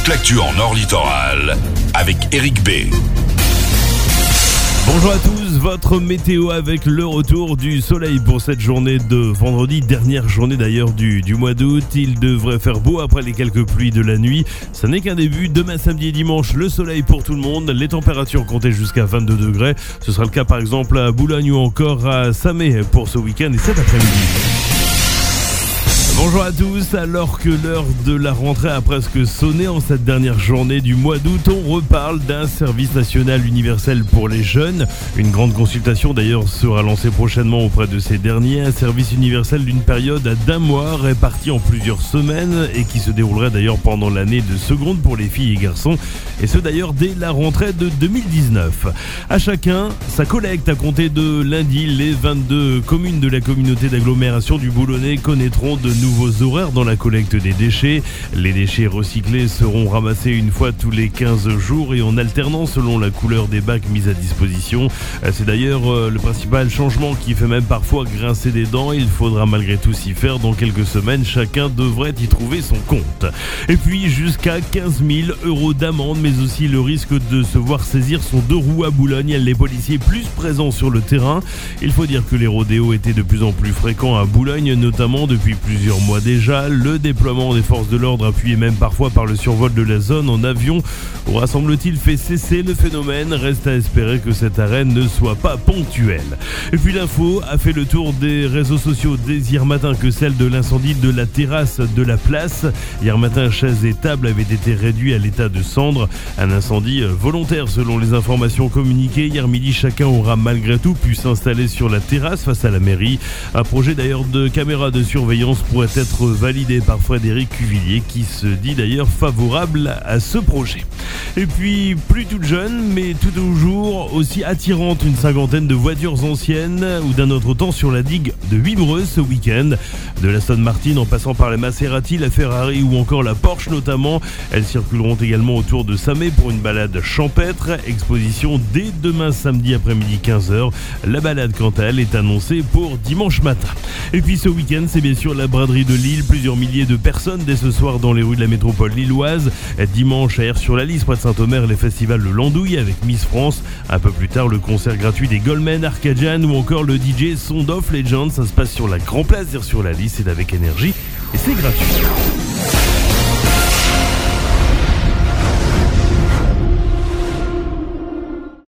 toute l'actu en Nord Littoral avec Eric B. Bonjour à tous, votre météo avec le retour du soleil pour cette journée de vendredi, dernière journée d'ailleurs du mois d'août. Il devrait faire beau après les quelques pluies de la nuit. Ça n'est qu'un début. Demain, samedi et dimanche, le soleil pour tout le monde. Les températures comptaient jusqu'à 22 degrés. Ce sera le cas par exemple à Boulogne ou encore à Samé pour ce week-end et cet après-midi. Bonjour à tous, alors que l'heure de la rentrée a presque sonné en cette dernière journée du mois d'août, on reparle d'un service national universel pour les jeunes. Une grande consultation d'ailleurs sera lancée prochainement auprès de ces derniers. Un service universel d'une période d'1 mois réparti en plusieurs semaines et qui se déroulerait d'ailleurs pendant l'année de seconde pour les filles et garçons. Et ce d'ailleurs dès la rentrée de 2019. À chacun sa collecte à compter de lundi. Les 22 communes de la communauté d'agglomération du Boulonnais connaîtront de nouveaux horaires dans la collecte des déchets. Les déchets recyclés seront ramassés une fois tous les 15 jours et en alternant selon la couleur des bacs mis à disposition. C'est d'ailleurs le principal changement qui fait même parfois grincer des dents. Il faudra malgré tout s'y faire. Dans quelques semaines, chacun devrait y trouver son compte. Et puis jusqu'à 15 000 € d'amende, mais aussi le risque de se voir saisir son 2 roues à Boulogne. Les policiers plus présents sur le terrain. Il faut dire que les rodéos étaient de plus en plus fréquents à Boulogne, notamment depuis plusieurs mois déjà. Le déploiement des forces de l'ordre, appuyé même parfois par le survol de la zone en avion, aura semble-t-il fait cesser le phénomène. Reste à espérer que cette arène ne soit pas ponctuelle. Et puis l'info a fait le tour des réseaux sociaux dès hier matin que celle de l'incendie de la terrasse de la place. Hier matin, chaises et tables avaient été réduits à l'état de cendres. Un incendie volontaire selon les informations communiquées. Hier midi, chacun aura malgré tout pu s'installer sur la terrasse face à la mairie. Un projet d'ailleurs de caméra de surveillance pourrait être validé par Frédéric Cuvillier qui se dit d'ailleurs favorable à ce projet. Et puis plus toute jeune mais tout toujours aussi attirante, une cinquantaine de voitures anciennes ou d'un autre temps sur la digue de Vibreux ce week-end. De l'Aston Martin en passant par la Maserati, la Ferrari ou encore la Porsche notamment. Elles circuleront également autour de Samé pour une balade champêtre. Exposition dès demain samedi après-midi 15h. La balade quant à elle est annoncée pour dimanche matin. Et puis ce week-end c'est bien sûr la braderie de Lille. Plusieurs milliers de personnes dès ce soir dans les rues de la métropole lilloise. Dimanche à Aires-sur-la-Lys près de Saint-Omer, les festivals de l'Andouille avec Miss France. Un peu plus tard le concert gratuit des Goldman, Arcadian ou encore le DJ Sound of Legends. Ça se passe sur la Grand Place d'Aires-sur-la-Lys, c'est avec Énergie et c'est gratuit.